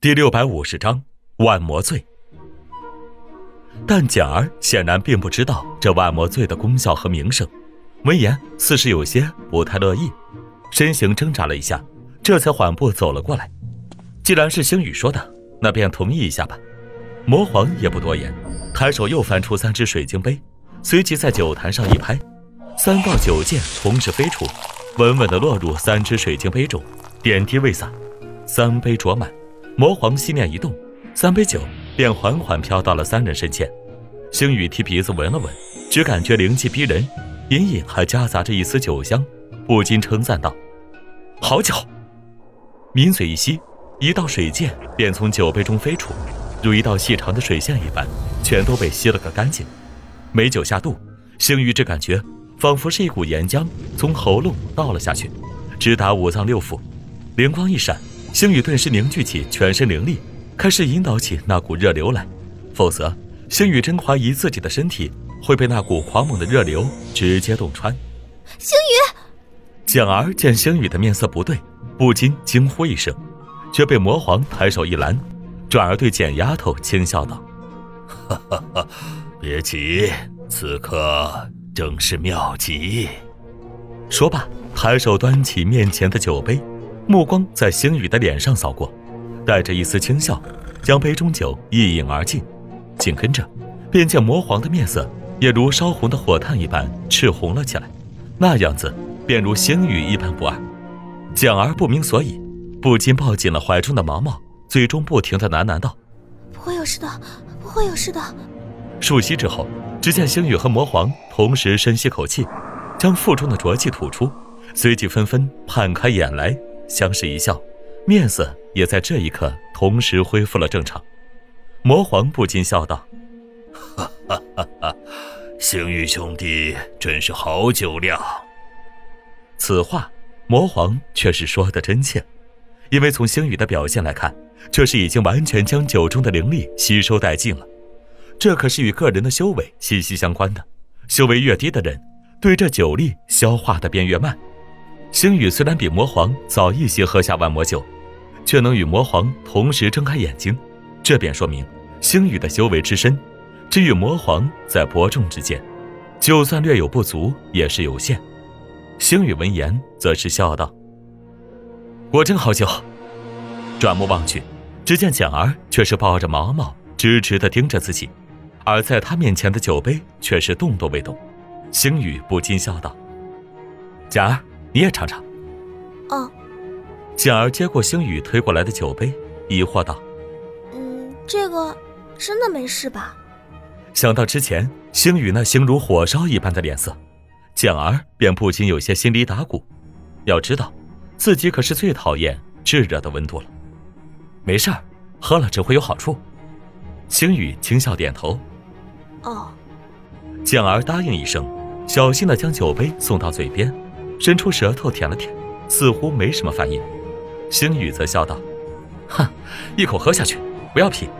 第650章万魔醉。但简儿显然并不知道这万魔醉的功效和名声，闻言似是有些不太乐意，身形挣扎了一下，这才缓步走了过来。既然是星宇说的，那便同意一下吧。魔皇也不多言，抬手又翻出3只水晶杯，随即在酒坛上一拍，3道酒箭同时飞出，稳稳地落入3只水晶杯中，点滴未洒，3杯浊满。魔皇心念一动，3杯酒便缓缓飘到了3人身前。星宇提鼻子闻了闻，只感觉灵气逼人，隐隐还夹杂着一丝酒香，不禁称赞道：“好酒！”抿嘴一吸，一道水箭便从酒杯中飞出，如一道细长的水线一般，全都被吸了个干净。美酒下肚，星宇只感觉仿佛是一股岩浆从喉咙倒了下去，直达5脏6腑。灵光一闪，星宇顿时凝聚起全身灵力，开始引导起那股热流来，否则星宇真怀疑自己的身体会被那股狂猛的热流直接洞穿。 星宇！ 简儿见星宇的面色不对，不禁惊呼一声，却被魔皇抬手一拦，转而对简丫头轻笑道：“ 哈哈哈，别急，此刻正是妙极。” 说罢，抬手端起面前的酒杯，目光在星宇的脸上扫过，带着一丝轻笑，将杯中酒一饮而尽。紧跟着，便见魔皇的面色也如烧红的火炭一般赤红了起来，那样子便如星宇一般不二。简儿不明所以，不禁抱紧了怀中的毛毛，嘴中不停地喃喃道：“ 不会有事的，不会有事的。” 数息之后，只见星宇和魔皇同时深吸口气，将腹中的浊气吐出，随即纷纷盼开眼来，相视一笑，面色也在这一刻同时恢复了正常。魔皇不禁笑道：“ 哈哈哈哈，星宇兄弟真是好酒量。” 此话魔皇却是说得真切，因为从星宇的表现来看，却是已经完全将酒中的灵力吸收殆尽了。这可是与个人的修为息息相关的，修为越低的人，对这酒力消化的便越慢。星宇虽然比魔皇早一些喝下万魔酒，却能与魔皇同时睁开眼睛，这便说明星宇的修为之深，只与魔皇在伯仲之间，就算略有不足也是有限。星宇闻言则是笑道：“果真好酒。”转目望去，只见简儿却是抱着毛毛直直地盯着自己，而在他面前的酒杯却是动都未动。星宇不禁笑道：“简儿，你也尝尝。” 哦。 简儿接过星宇推过来的酒杯，疑惑道：“ 这个真的没事吧？” 想到之前星宇那形如火烧一般的脸色，简儿便不禁有些心里打鼓。要知道，自己可是最讨厌炙热的温度了。没事儿，喝了只会有好处。星宇轻笑点头。 哦。 简儿答应一声，小心地将酒杯送到嘴边，伸出舌头舔了舔，似乎没什么反应。星宇则笑道：“哼，一口喝下去，不要品。”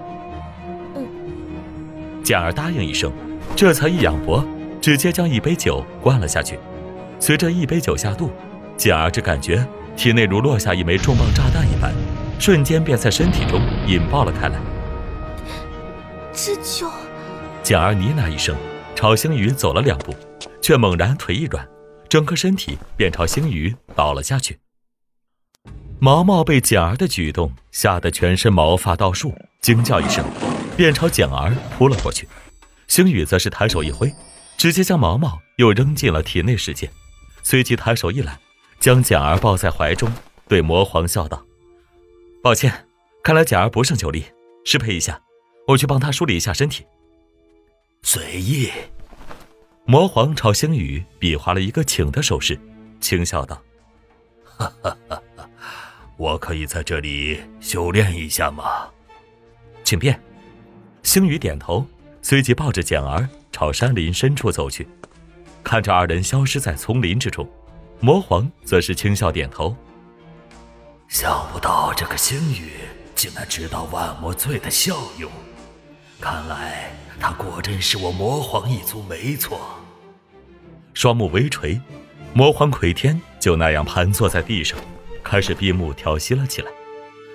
简儿答应一声，这才一仰脖，直接将一杯酒灌了下去。随着一杯酒下肚，简儿只感觉体内如落下一枚重磅炸弹一般，瞬间便在身体中引爆了开来。 这酒…… 简儿呢喃一声，朝星宇走了2步，却猛然腿一软，整个身体便朝星宇倒了下去。毛毛被简儿的举动吓得全身毛发倒竖，惊叫一声，便朝简儿扑了过去。星宇则是抬手一挥，直接将毛毛又扔进了体内世界，随即抬手一揽，将简儿抱在怀中，对魔皇笑道：“抱歉，看来简儿不胜酒力，失陪一下，我去帮她梳理一下身体。” 随意。 魔皇朝星宇比划了一个请的手势，轻笑道：“ 哈哈哈哈，我可以在这里修炼一下吗？”“ 请便。”星宇点头，随即抱着简儿朝山林深处走去。看着2人消失在丛林之中，魔皇则是轻笑点头：“ 想不到这个星宇竟然知道万魔醉的效用，看来他果真是我魔皇一族没错。” 双目微垂，魔皇魁天就那样盘坐在地上，开始闭目调息了起来。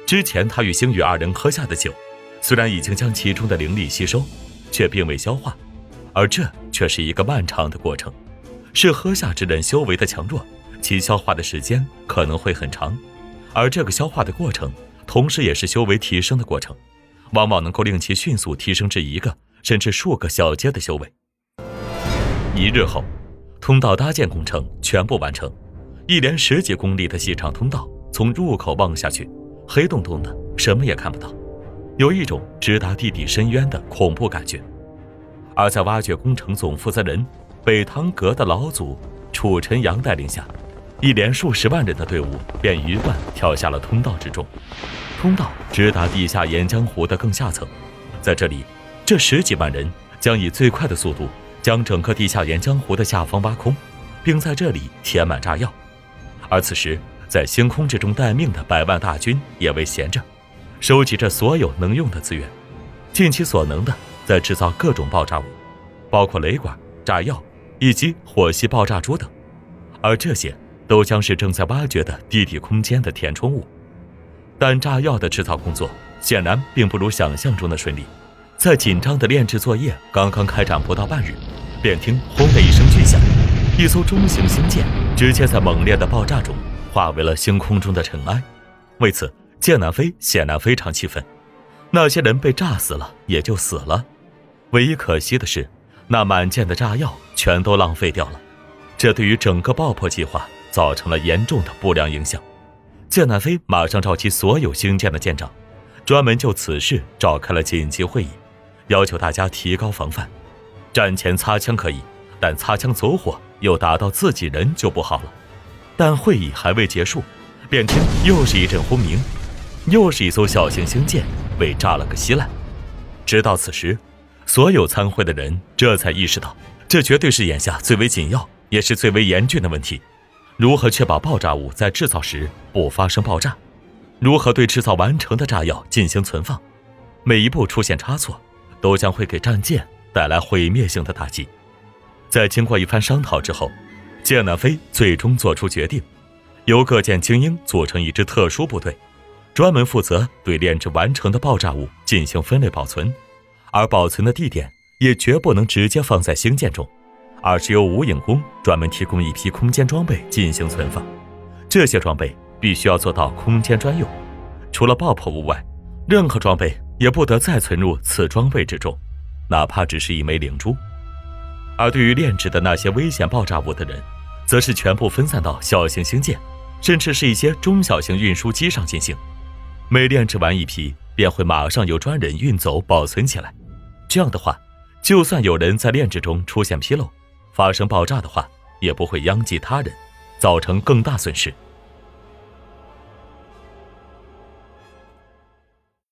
之前他与星宇二人喝下的酒，虽然已经将其中的灵力吸收，却并未消化，而这却是一个漫长的过程。是喝下之人修为的强弱，其消化的时间可能会很长，而这个消化的过程，同时也是修为提升的过程，往往能够令其迅速提升至一个甚至数个小阶的修为。1日后，通道搭建工程全部完成，一连10几公里的细长通道，从入口望下去，黑洞洞的，什么也看不到，有一种直达地底深渊的恐怖感觉。而在挖掘工程总负责人北堂阁的老祖楚晨阳带领下，一连数十万人的队伍便鱼贯跳下了通道之中。通道直达地下岩浆湖的更下层，在这里，这10几万人将以最快的速度将整个地下岩浆湖的下方挖空，并在这里填满炸药。而此时，在星空之中待命的100万大军也未闲着，收集着所有能用的资源，尽其所能的在制造各种爆炸物，包括雷管、炸药以及火系爆炸珠等。而这些都将是正在挖掘的地底空间的填充物。但炸药的制造工作显然并不如想象中的顺利，在紧张的炼制作业刚刚开展不到半日，便听轰的一声巨响，一艘中型星舰直接在猛烈的爆炸中化为了星空中的尘埃。为此，剑南飞显然非常气愤。那些人被炸死了也就死了，唯一可惜的是，那满舰的炸药全都浪费掉了，这对于整个爆破计划造成了严重的不良影响。剑南飞马上召集所有星舰的舰长，专门就此事召开了紧急会议，要求大家提高防范。战前擦枪可以，但擦枪走火又打到自己人就不好了。但会议还未结束，便听又是一阵轰鸣，又是一艘小型星舰被炸了个稀烂。直到此时，所有参会的人这才意识到，这绝对是眼下最为紧要也是最为严峻的问题。如何确保爆炸物在制造时不发生爆炸？如何对制造完成的炸药进行存放？每一步出现差错，都将会给战舰带来毁灭性的打击。在经过一番商讨之后，剑南飞最终做出决定，由各舰精英组成一支特殊部队，专门负责对炼制完成的爆炸物进行分类保存，而保存的地点也绝不能直接放在星舰中，而是由无影宫专门提供一批空间装备进行存放。这些装备必须要做到空间专用，除了爆破物外，任何装备也不得再存入此装备之中，哪怕只是一枚灵珠。而对于炼制的那些危险爆炸物的人，则是全部分散到小型星舰，甚至是一些中小型运输机上进行。每炼制完一批，便会马上由专人运走保存起来。这样的话，就算有人在炼制中出现纰漏，发生爆炸的话，也不会殃及他人，造成更大损失。